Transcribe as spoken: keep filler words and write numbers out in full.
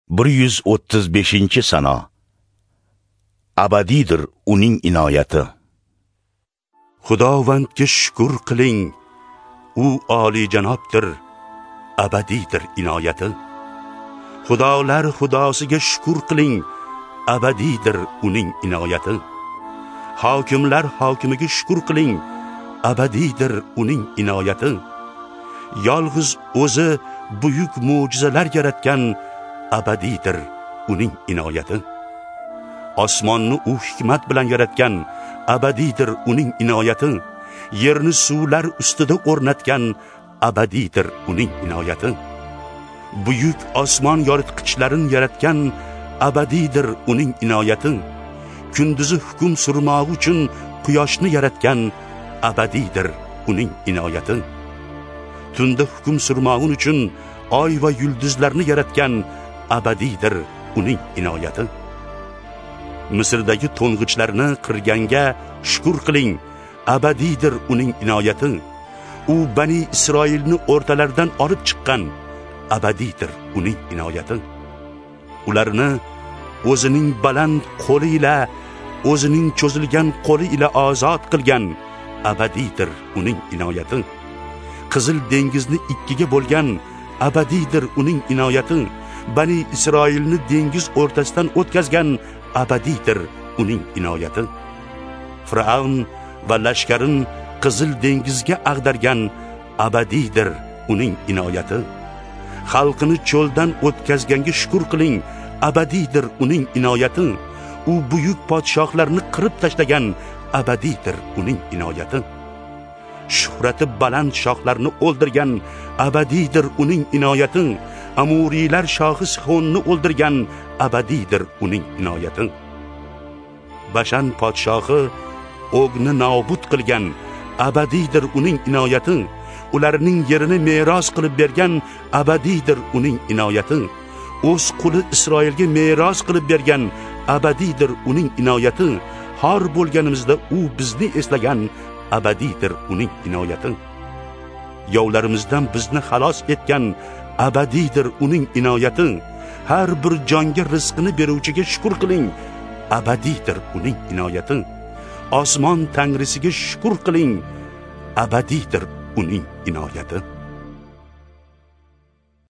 bir yuz o'ttiz beshinchi sano. Abadiydir uning inoyati. Xudovandga shukr qiling, u olijanobdir, abadiydir inoyati. Xudolar xudosiga shukr qiling, abadiydir uning inoyati. Hokimlar hokimiga shukr qiling, abadiydir uning inoyati. Yolg'iz o'zi buyuk mo'jizalar yaratgan, abadiydir uning inoyati. Osmonni u hikmat bilan yaratgan, abadiydir uning inoyati. Yerni suvlar ustida o'rnatgan, abadiydir uning inoyati. Buyuk osmon yoritqichlarini yaratgan, abadiydir uning inoyati. Kunduzi hukm surmog'i uchun quyoshni yaratgan, abadiydir uning inoyati. Tunda hukm surmog'i uchun oy va yulduzlarni yaratgan, abadiydir uning inoyati. Misrdagi to'ng'ichlarni qirganga shukr qiling, abadiydir uning inoyati. U Bani Isroilni o'rtalaridan olib chiqqan, abadiydir uning inoyati. Ularni o'zining baland qo'li ila, o'zining cho'zilgan qo'li ila ozod qilgan, abadiydir uning inoyati. Qizil dengizni ikkiga bo'lgan, abadiydir uning inoyati. Bani Isroilni dengiz o'rtasidan o'tkazgan, abadiydir uning inoyati. Fir'avn va lashkarin Qizil dengizga ag'dargan, abadiydir uning inoyati. Xalqini cho'ldan o'tkazganga shukr qiling, abadiydir uning inoyati. U buyuk podshohlarni qirib tashlagan, abadiydir uning inoyati. Shuhrati baland shohlarni o'ldirgan, abadiydir uning inoyati. Amuriylar shohi Sihonni o'ldirgan, abadiydir uning inoyati. Bashan podshohi Ogni nobud qilgan, abadiydir uning inoyati. Ularning yerini meros qilib bergan, abadiydir uning inoyati. O'z quli Isroilga meros qilib bergan, abadiydir uning inoyati. Xor bo'lganimizda u bizni eslagan, abadiydir uning inoyati. Yovlarimizdan bizni xalos etgan, abadiydir uning inoyati. Har bir jonga rizqini beruvchiga shukr qiling, abadiydir uning inoyati. Osmon Tangrisiga shukr qiling, abadiydir uning inoyati.